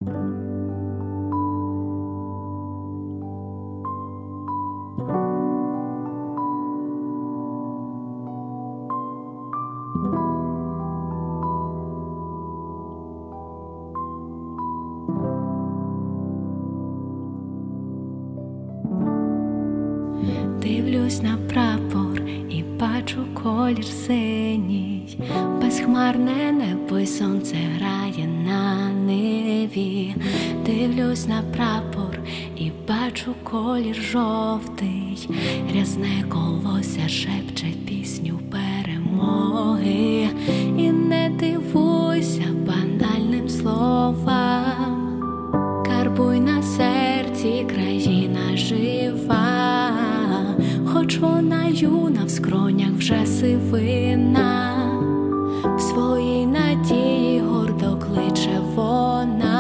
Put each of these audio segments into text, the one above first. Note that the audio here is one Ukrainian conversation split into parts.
Дивлюсь на прапор і бачу колір синій, безхмарне небо й сонце грає на ниві. Дивлюсь на прапор і бачу колір жовтий, рясне колося шепче пісню перемоги. І не дивуйся банальним словам, карбуй на серці, країна жива. Хоч вона юна, в скронях вже сивина, в своїй надії гордо кличе вона.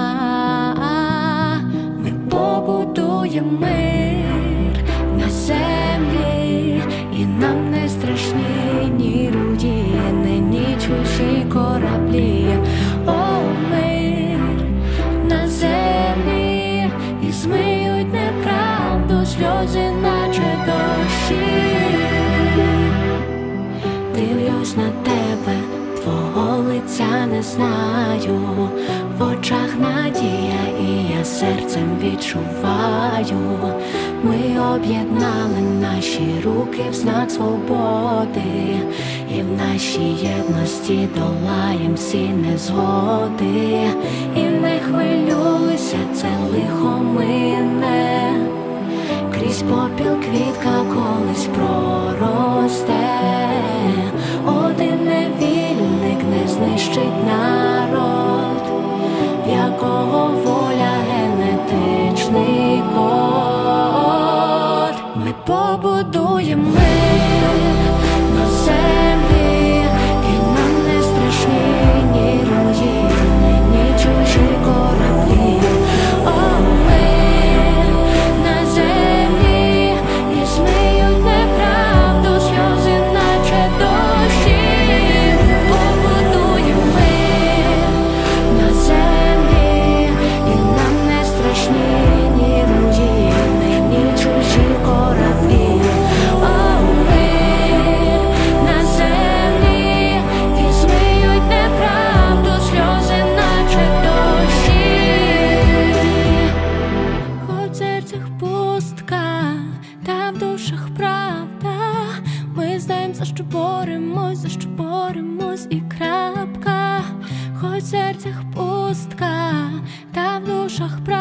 Ми побудуємо мир на землі, і нам не страшні ні руїни, ні чужі кораблі. О, мир на землі, і змиють неправду сльози, наче дощі. Дивлюсь на тебе, твого лиця не знаю, в очах надія, і я серцем відчуваю. Ми об'єднали наші руки в знак свободи, і в нашій єдності долаєм всі незгоди. І не хвилюйся, це лихо мине, крізь попіл квітка колись проросте. Один невільник не знищить народ, в якого воля генетичний код. Ми побудуємо мир на землі, і нам не страшні ні руїни, ні чужі кораблі. О, мир на землі, і змиють неправду сльози, наче дощі. Ми побудуємо мир на землі, і нам не страшні ні руїни, ні чужі кораблі. О, мир на землі, і змиють неправду сльози, наче дощі. Хоч в серцях пустка, та в душах правда, ми знаємо, за що боремось, і крапка. Хоч в серцях пустка, та в душах правда.